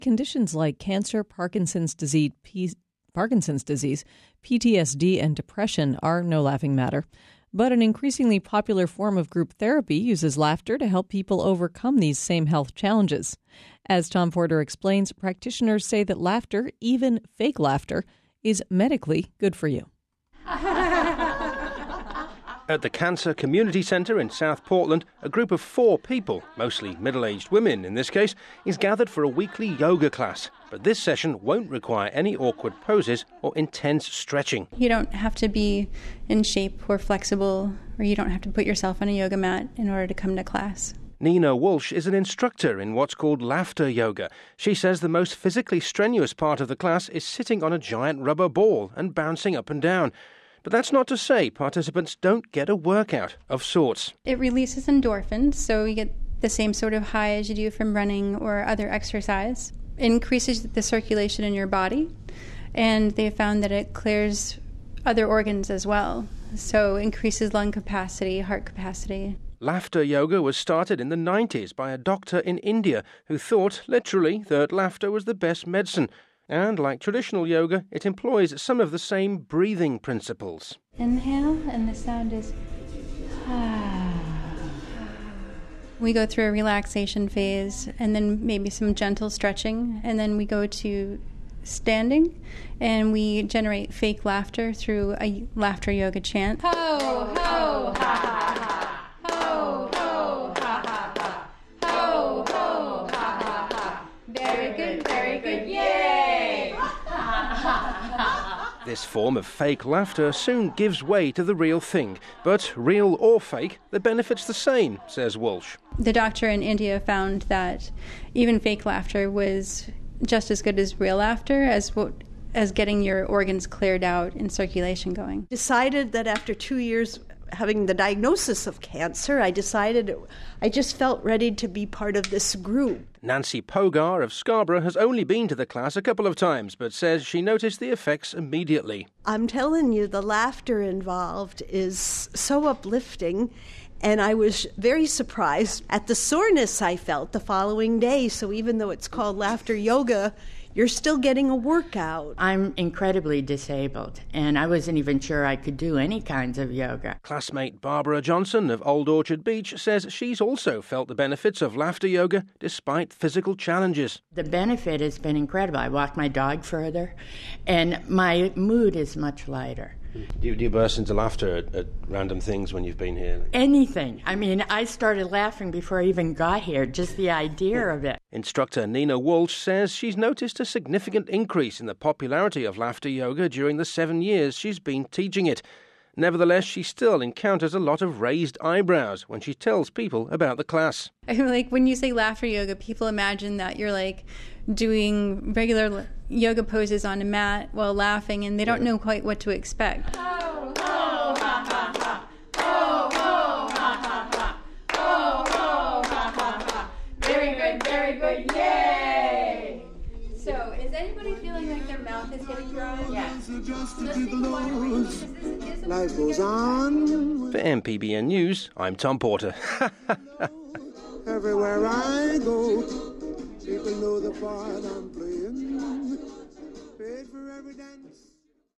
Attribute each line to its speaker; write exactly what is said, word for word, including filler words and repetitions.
Speaker 1: Conditions like cancer, Parkinson's disease, P- Parkinson's disease, P T S D, and depression are no laughing matter. But an increasingly popular form of group therapy uses laughter to help people overcome these same health challenges. As Tom Porter explains, practitioners say that laughter, even fake laughter, is medically good for you.
Speaker 2: At the Cancer Community Centre in South Portland, a group of four people, mostly middle-aged women in this case, is gathered for a weekly yoga class. But this session won't require any awkward poses or intense stretching.
Speaker 3: You don't have to be in shape or flexible, or you don't have to put yourself on a yoga mat in order to come to class.
Speaker 2: Nina Walsh is an instructor in what's called laughter yoga. She says the most physically strenuous part of the class is sitting on a giant rubber ball and bouncing up and down. But that's not to say participants don't get a workout of sorts.
Speaker 3: It releases endorphins, so you get the same sort of high as you do from running or other exercise. It increases the circulation in your body, and they found that it clears other organs as well. So increases lung capacity, heart capacity.
Speaker 2: Laughter yoga was started in the nineties by a doctor in India who thought, literally, that laughter was the best medicine. And like traditional yoga, it employs some of the same breathing principles.
Speaker 3: Inhale, and the sound is we go through a relaxation phase, and then maybe some gentle stretching, and then we go to standing, and we generate fake laughter through a laughter yoga chant. Ho, ho, ha, ha, ha. Ho, ho, ha, ha, ha. Ho, ho, ha, ha, ha. Very good, very good, yay!
Speaker 2: This form of fake laughter soon gives way to the real thing. But real or fake, the benefit's the same, says Walsh.
Speaker 3: The doctor in India found that even fake laughter was just as good as real laughter, as as getting your organs cleared out and circulation going.
Speaker 4: Decided that after two years having the diagnosis of cancer, I decided it, I just felt ready to be part of this group.
Speaker 2: Nancy Pogar of Scarborough has only been to the class a couple of times, but says she noticed the effects immediately.
Speaker 4: I'm telling you, the laughter involved is so uplifting, and I was very surprised at the soreness I felt the following day. So even though it's called laughter yoga, you're still getting a workout.
Speaker 5: I'm incredibly disabled, and I wasn't even sure I could do any kinds of yoga.
Speaker 2: Classmate Barbara Johnson of Old Orchard Beach says she's also felt the benefits of laughter yoga despite physical challenges.
Speaker 5: The benefit has been incredible. I walk my dog further, and my mood is much lighter.
Speaker 2: Do you, do you burst into laughter at, at random things when you've been here?
Speaker 5: Anything. I mean, I started laughing before I even got here, just the idea of it.
Speaker 2: Instructor Nina Walsh says she's noticed a significant increase in the popularity of laughter yoga during the seven years she's been teaching it. Nevertheless, she still encounters a lot of raised eyebrows when she tells people about the class.
Speaker 3: I mean, like, when you say laughter yoga, people imagine that you're like doing regular yoga poses on a mat while laughing, and they don't know quite what to expect. Ho, ho, ha, ha, ha. Ho, ho, ha, ha, ha. Ho, ho, ha, ha, ha. Very good, very good, yay! So, is anybody feeling like their mouth is getting dry? Yes.
Speaker 6: Life goes on.
Speaker 2: For M P B N News, I'm Tom Porter.
Speaker 6: Everywhere I go, people know the part I'm playing.